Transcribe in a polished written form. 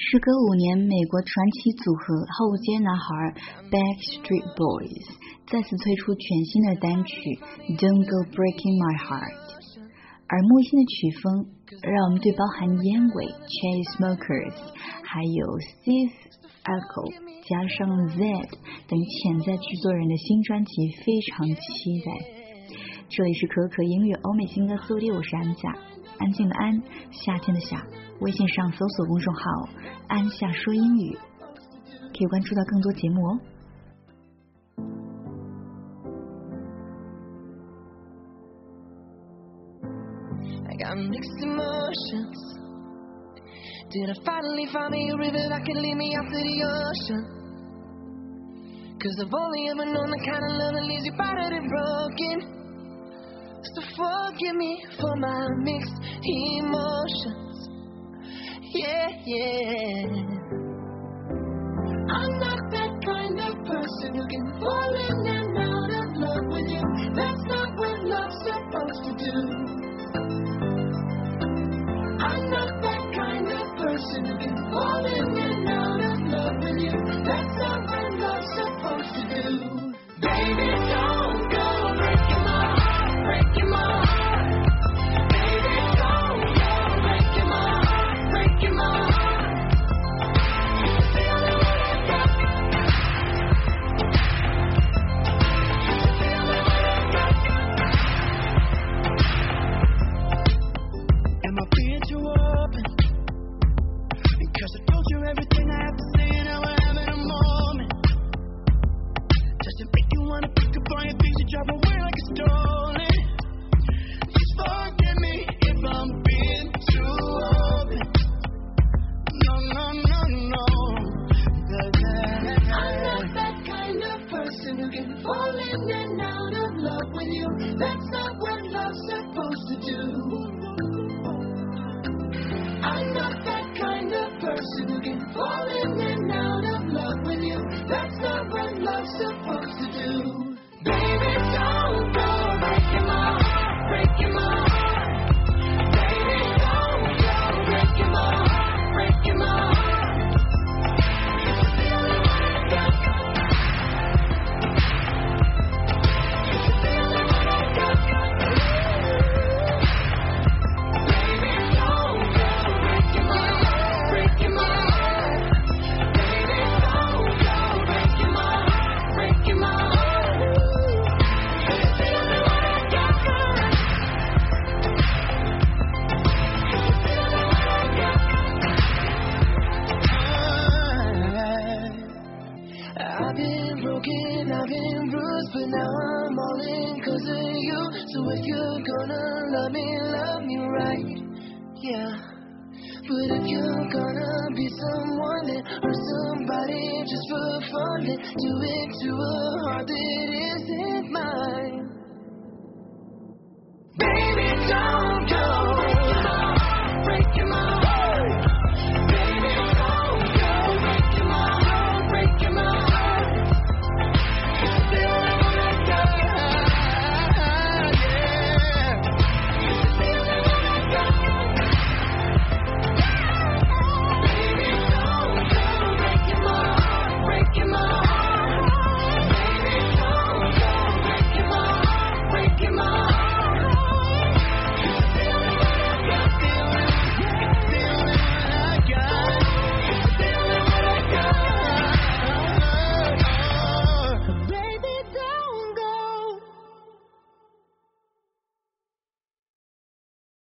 时隔5年，美国传奇组合后街男孩 Backstreet Boys 再次推出全新的单曲 Don't Go Breaking My Heart， 而木心的曲风让我们对包含烟尾 Chainsmokers 还有 Steve Aoki 加上 Zedd 等潜在制作人的新专辑非常期待。这里是可可音乐欧美新歌速递，我是安夏，安静的安，夏天的夏，微信上搜索公众号安夏说英语，可以关注到更多节目哦。 I got mixed emotions. Did I finally find me a river that could lead me out to the ocean? Cause I've only ever known the kind of love that leaves you battered and broken. So forgive me for my mixed emotions. Yeah, yeah. I'm not that kind of person who can fall in and out of love with you. That's not what love's supposed to do. I'm not that kind of person who can fall in and out of love with you. That's not what love's supposed to do. Baby, don't go breaking my heart, breaking my heart. Baby, don't go breaking my heart, breaking my heart. It's the only way I got. It's the only way I got. Am I being too open? Because I told you everything I have to say and now we're having a moment. Does it make you wanna pick up all your things and drive away like it's stolen? Just forgive me if I'm being too open. No, no, no, no. I'm not that kind of person who can fall in and out of love with you. That's not what love's supposed to do. I'm not that kind of person who can fall in and out of love with you. That's not what love's supposed to do. Baby, don't go breaking my heart, breaking my heart. Baby, don't go breaking my heart, breaking my heart. It's the only way I got. It's the only way I got. Baby, don't go breaking my heart, breaking my heart. Baby, don't go breaking my heart, breaking my heart. It's the only way I got. It's the only way I got. I've been broken, I've been bruised, but now I'm all in 'cause of you. So if you're gonna love me right, yeah. But if you're gonna be someone that hurts somebody just for fun, then do it to a heart that isn't mine. Baby, don't go